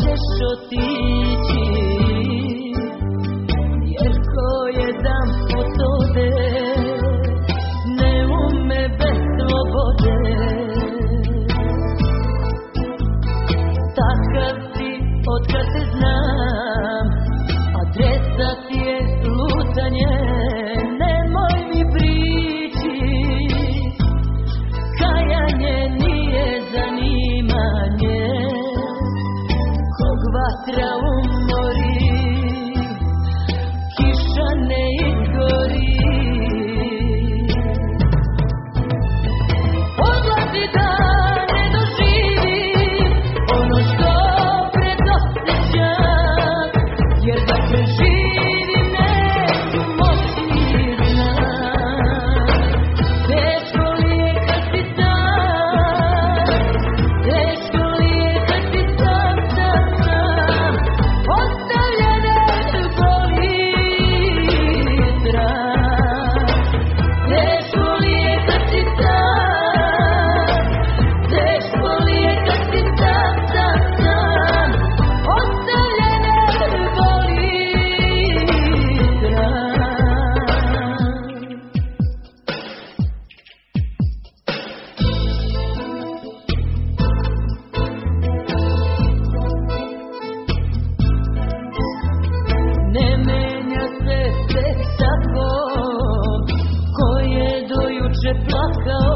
ćeš otići, jer ko je dan potode, ne ume bez slobode. Takav si otkad te znam, adresa ti je lutanje, nemoj mi prići, kajanje nije zanimanje, kog vatra umori, kiša ne izgori. Odlazi da ne doživim ono što predosjećam, jer da preživim neću moći znat. Teško li je kad si sam, teško li je kad si sam, ostavljene boli strah. Teško li je kad si sam, teško li je kad si sam, ostavljene boli strah. Ne menja se sve tako, ko je do juče plakao.